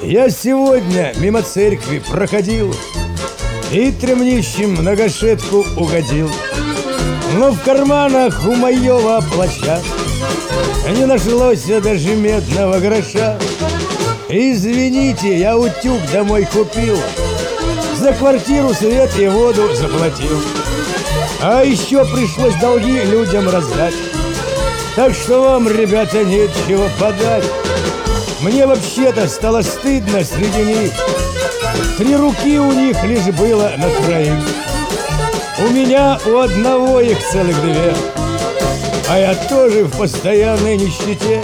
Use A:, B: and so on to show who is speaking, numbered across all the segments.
A: Я сегодня мимо церкви проходил и трем нищим многошетку угодил. Но в карманах у моего плаща не нашлось даже медного гроша. Извините, я утюг домой купил, за квартиру, свет и воду заплатил, а еще пришлось долги людям раздать. Так что вам, ребята, нечего подать. Мне вообще-то стало стыдно среди них. 3 руки у них лишь было на троих. У меня у одного их целых 2, а я тоже в постоянной нищете.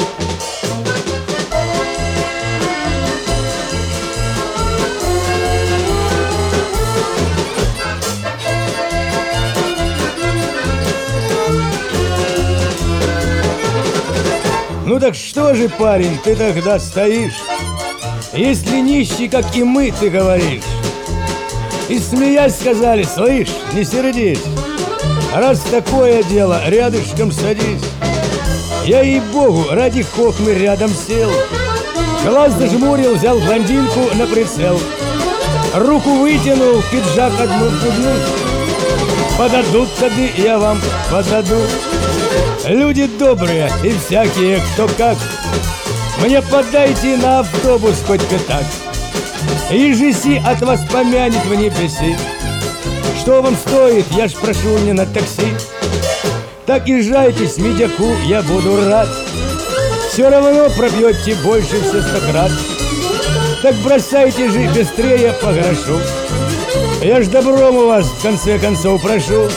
A: Ну так что же, парень, ты тогда стоишь, если нищий, как и мы, ты говоришь? И смеясь сказали: слышь, не сердись, раз такое дело, рядышком садись. Я, ей-богу, ради хохмы рядом сел, глаз зажмурил, взял блондинку на прицел, руку вытянул, пиджак одну пудну. Подадут тады, я вам подаду. Люди добрые и всякие, кто как, мне подайте на автобус хоть пятак. Ежеси от вас помянет в небеси. Что вам стоит, я ж прошу не на такси. Так езжайте, медяку, я буду рад. Все равно пробьете больше все 100 крат. Так бросайте же быстрее по грошу. Я ж добром у вас в конце концов прошу.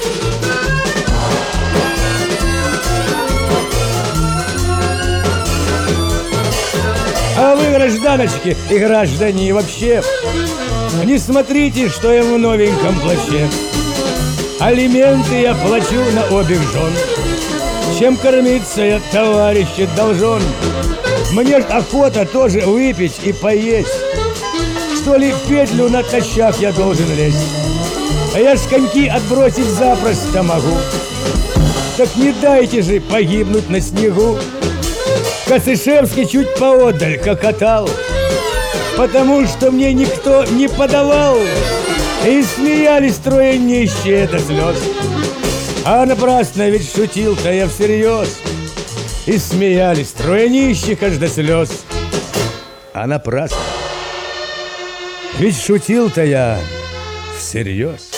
A: А вы, гражданочки и граждане вообще, не смотрите, что я в новеньком плаще. Алименты я плачу на обеих жен. Чем кормиться я, товарищи, должен. Мне ж охота тоже выпить и поесть. Что ли, в петлю натощак я должен лезть? А я ж коньки отбросить запросто могу. Так не дайте же погибнуть на снегу. Косышевский чуть поодаль хохотал, потому что мне никто не подавал. И смеялись 3 нищие до слез. А напрасно ведь шутил-то я всерьез. И смеялись 3 нищих аж до слез. А напрасно ведь шутил-то я всерьез.